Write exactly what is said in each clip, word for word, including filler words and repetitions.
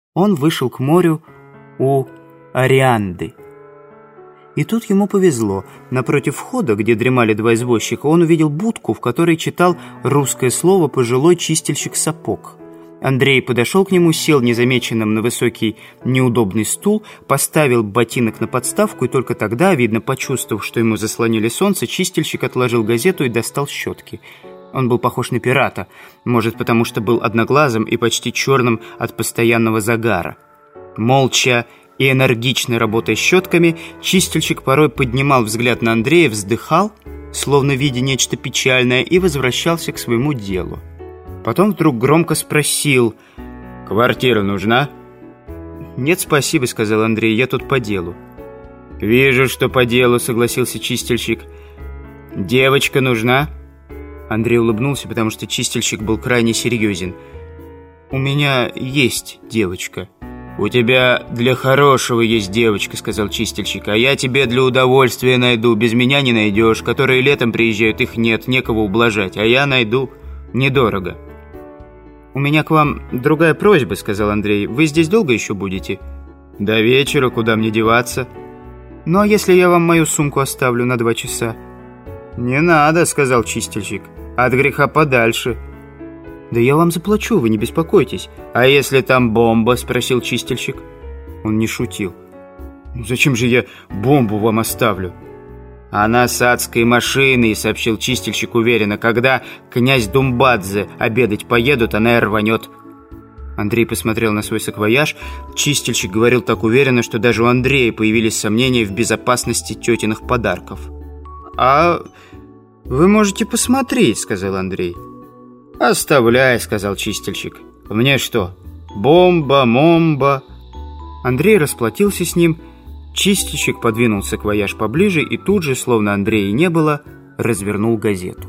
Он вышел к морю у Орианды. И тут ему повезло. Напротив входа, где дремали два извозчика, он увидел будку, в которой читал русское слово пожилой чистильщик сапог. Андрей подошел к нему, сел незамеченным на высокий неудобный стул, поставил ботинок на подставку, и только тогда, видно, почувствовав, что ему заслонили солнце, чистильщик отложил газету и достал щетки. Он был похож на пирата, может, потому что был одноглазым и почти черным от постоянного загара. Молча и энергично работая щетками, чистильщик порой поднимал взгляд на Андрея, вздыхал, словно видя нечто печальное, и возвращался к своему делу. Потом вдруг громко спросил: «Квартира нужна?» «Нет, спасибо», — сказал Андрей, — «я тут по делу». «Вижу, что по делу», — согласился чистильщик. «Девочка нужна?» Андрей улыбнулся, потому что чистильщик был крайне серьезен. «У меня есть девочка». «У тебя для хорошего есть девочка», — сказал чистильщик. «А я тебе для удовольствия найду. Без меня не найдешь. Которые летом приезжают, их нет, некого ублажать. А я найду. Недорого». «У меня к вам другая просьба», — сказал Андрей. «Вы здесь долго еще будете?» «До вечера. Куда мне деваться?» «Ну, а если я вам мою сумку оставлю на два часа?» «Не надо», — сказал чистильщик. «От греха подальше». «Да я вам заплачу, вы не беспокойтесь». «А если там бомба?» — спросил чистильщик. Он не шутил. «Зачем же я бомбу вам оставлю?» «Она с адской машиной», — сообщил чистильщик уверенно. «Когда князь Думбадзе обедать поедут, она и рванет». Андрей посмотрел на свой саквояж. Чистильщик говорил так уверенно, что даже у Андрея появились сомнения в безопасности тетиных подарков. «А вы можете посмотреть», — сказал Андрей. «Оставляй», — сказал чистильщик. «Мне что, бомба, момба?» Андрей расплатился с ним. Чистильщик подвинул саквояж поближе и тут же, словно Андрея не было, развернул газету.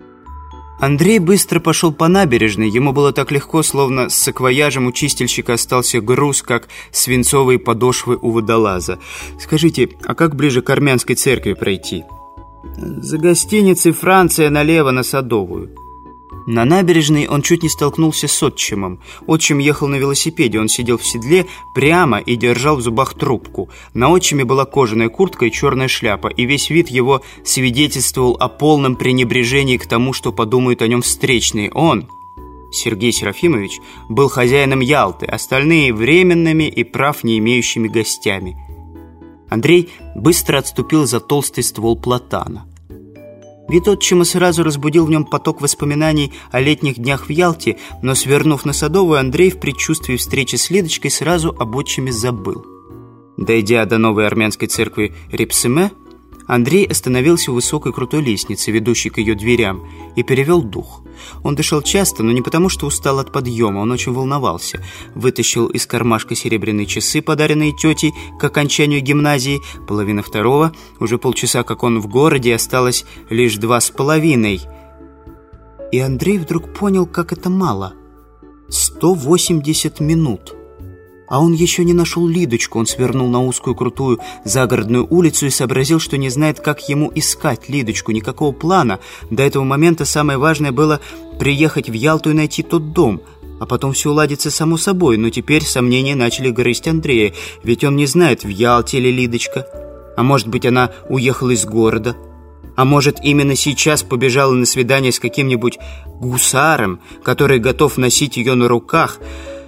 Андрей быстро пошел по набережной. Ему было так легко, словно с саквояжем у чистильщика остался груз, как свинцовые подошвы у водолаза. «Скажите, а как ближе к армянской церкви пройти?» «За гостиницей «Франция» налево на Садовую». На набережной он чуть не столкнулся с отчимом. Отчим ехал на велосипеде, он сидел в седле прямо и держал в зубах трубку. На отчиме была кожаная куртка и черная шляпа, и весь вид его свидетельствовал о полном пренебрежении к тому, что подумают о нем встречные. Он, Сергей Серафимович, был хозяином Ялты, остальные временными и прав не имеющими гостями. Андрей быстро отступил за толстый ствол платана. Вид отчима сразу разбудил в нем поток воспоминаний о летних днях в Ялте, но, свернув на Садовую, Андрей в предчувствии встречи с Лидочкой сразу об отчиме забыл. Дойдя до новой армянской церкви Репсеме, Андрей остановился у высокой крутой лестницы, ведущей к ее дверям, и перевел дух. Он дышал часто, но не потому, что устал от подъема, он очень волновался. Вытащил из кармашка серебряные часы, подаренные тетей к окончанию гимназии, половина второго, уже полчаса, как он в городе, осталось лишь два с половиной. И Андрей вдруг понял, как это мало. сто восемьдесят минут. А он еще не нашел Лидочку. Он свернул на узкую крутую загородную улицу и сообразил, что не знает, как ему искать Лидочку. Никакого плана. До этого момента самое важное было приехать в Ялту и найти тот дом. А потом все уладится само собой. Но теперь сомнения начали грызть Андрея. Ведь он не знает, в Ялте ли Лидочка. А может быть, она уехала из города. А может, именно сейчас побежала на свидание с каким-нибудь гусаром, который готов носить ее на руках.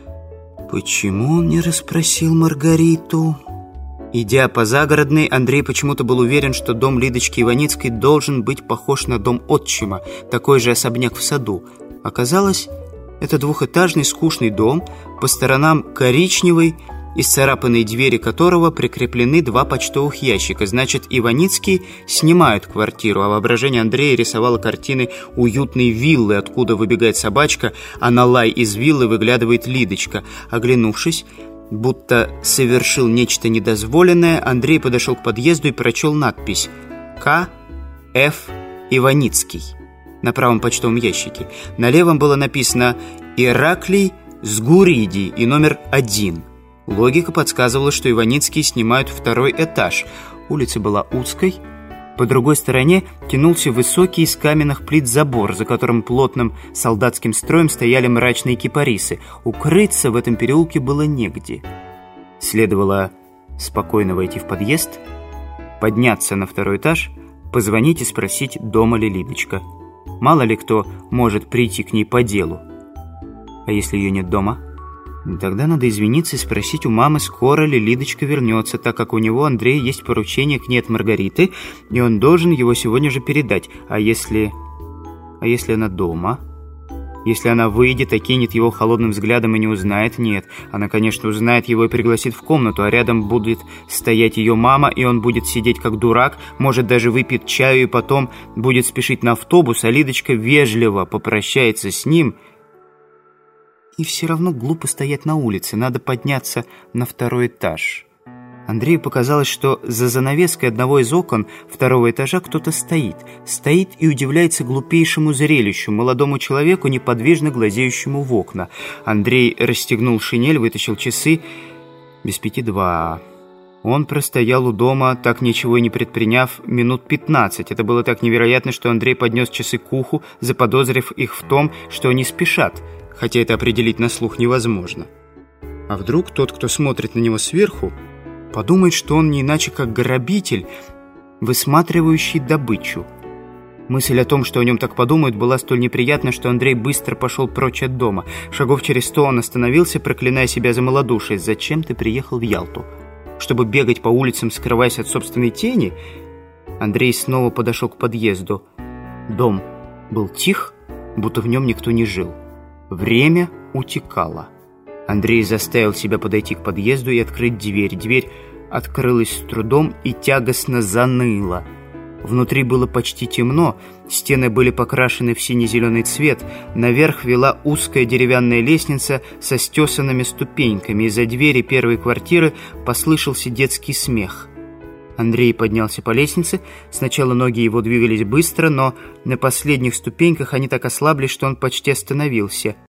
Почему он не расспросил Маргариту? Идя по загородной, Андрей почему-то был уверен, что дом Лидочки Иваницкой должен быть похож на дом отчима, такой же особняк в саду. Оказалось, это двухэтажный скучный дом, по сторонам коричневый, исцарапанные двери которого прикреплены два почтовых ящика. Значит, Иваницкие снимают квартиру, а воображение Андрея рисовало картины уютной виллы, откуда выбегает собачка, а на лай из виллы выглядывает Лидочка. Оглянувшись, будто совершил нечто недозволенное, Андрей подошел к подъезду и прочел надпись «К. Ф. Иваницкий» на правом почтовом ящике. На левом было написано «Ираклий Сгуридий» и номер один. Логика подсказывала, что Иваницкие снимают второй этаж. Улица была узкой, По другой стороне тянулся высокий из каменных плит забор, за которым плотным солдатским строем стояли мрачные кипарисы. Укрыться в этом переулке было негде. Следовало спокойно войти в подъезд, подняться на второй этаж, позвонить и спросить, дома ли Лидочка. Мало ли кто может прийти к ней по делу. А если ее нет дома? Тогда надо извиниться и спросить у мамы, скоро ли Лидочка вернется, так как у него, Андрея, есть поручение к ней от Маргариты, и он должен его сегодня же передать. А если... А если она дома? Если она выйдет, окинет его холодным взглядом и не узнает? Нет, она, конечно, узнает его и пригласит в комнату, а рядом будет стоять ее мама, и он будет сидеть как дурак, может, даже выпьет чаю и потом будет спешить на автобус, а Лидочка вежливо попрощается с ним. И все равно глупо стоять на улице, надо подняться на второй этаж. Андрею показалось, что за занавеской одного из окон второго этажа кто-то стоит. Стоит и удивляется глупейшему зрелищу, молодому человеку, неподвижно глазеющему в окна. Андрей расстегнул шинель, вытащил часы. Без пяти два. Он простоял у дома, так ничего и не предприняв, минут пятнадцать. Это было так невероятно, что Андрей поднес часы к уху, заподозрив их в том, что они спешат, хотя это определить на слух невозможно. А вдруг тот, кто смотрит на него сверху, подумает, что он не иначе как грабитель, высматривающий добычу. Мысль о том, что о нем так подумают, была столь неприятна, что Андрей быстро пошел прочь от дома. Шагов через сто он остановился, проклиная себя за малодушие. «Зачем ты приехал в Ялту? Чтобы бегать по улицам, скрываясь от собственной тени?» Андрей снова подошел к подъезду. Дом был тих, будто в нем никто не жил. Время утекало. Андрей заставил себя подойти к подъезду и открыть дверь. Дверь открылась с трудом и тягостно заныла. Внутри было почти темно, стены были покрашены в сине-зеленый цвет, наверх вела узкая деревянная лестница со стесанными ступеньками. Из-за двери первой квартиры послышался детский смех. Андрей поднялся по лестнице. Сначала ноги его двигались быстро, но на последних ступеньках они так ослабли, что он почти остановился.